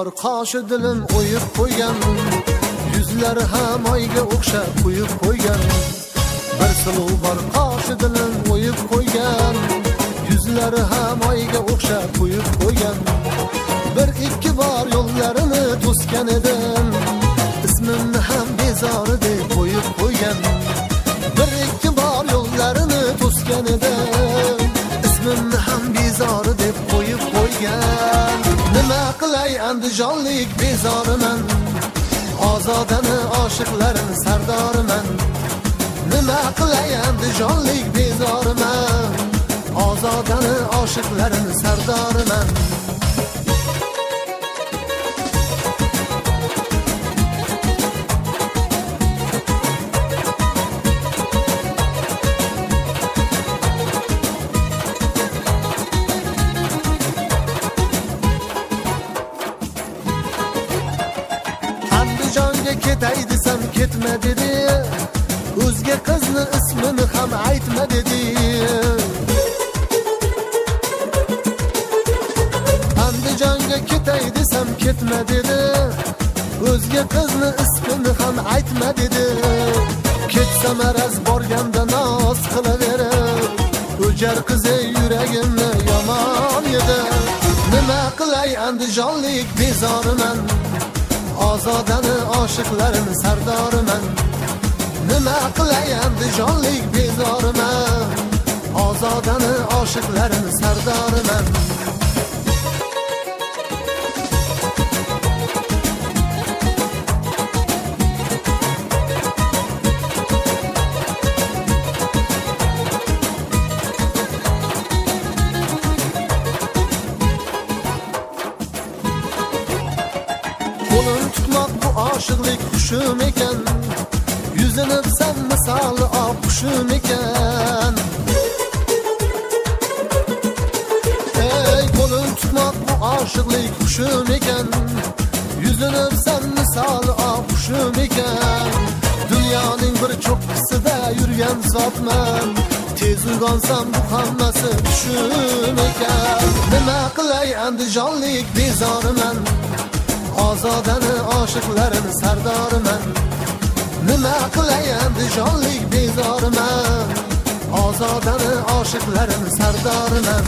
bor qoshi dilim o'yib qo'ygan, yuzlari ham oyga o'xshab qo'yib qo'ygan. Bir suluv bor qoshi dilim o'yib qo'ygan, yuzlari ham oyga o'xshab qo'yib qo'ygan. Bir ikki bor yo'llarini to'sgan edim, ismimni ham bezori deb qo'yib qo'ygan. Bir ikki bor yo'llarini to'sgan edim, ismimni ham bezori deb qo'yib qo'ygan. Nima qilay andijonlik bezoriman, ozodani oshiqlarim sardoriman. Nima qilay andijonlik bezoriman, ozodani oshiqlarim sardoriman. Andijonga ketay desam ketma dedi, o'zga qizni ismini ham aytma dedi. Andijonga ketay desam ketma dedi, o'zga qizni ismini ham aytma dedi. Ketsam araz borganda noz qilaverib, o'jar qizi yuragimni yomon edi. Nima qilay andijonlik bezoriman, ozodani oshiqlarim sardoriman. Nima qilay andijonlik bezoriman, ozodani oshiqlarim sardoriman. Qo'lim tutmoq bu oshiqlik xushim ekan, yuzini bilsam misoli ob xushim ekan. Ey qo'lim tutmoq bu oshiqlik xushim ekan, yuzini bilsam misoli ob xushim ekan. Dunyoning bir cho'qqisida yurgan zotman, tez uyg'onsam bu hammasi tushim ekan. Nima qilay andijonlik bezoriman, ozodani oshiqlarim sardoriman. Nima qilay andijonlik bezoriman, ozodani oshiqlarim sardoriman.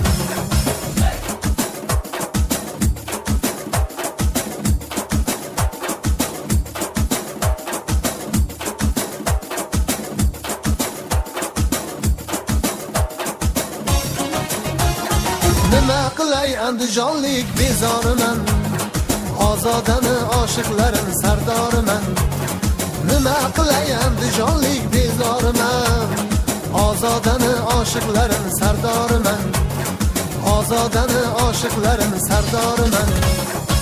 Nima qilay andijonlik bezoriman, ozodani oshiqlarim sardoriman. Nima qilay andijonlik bezoriman, ozodani oshiqlarim sardoriman. Ozodani oshiqlarim sardoriman.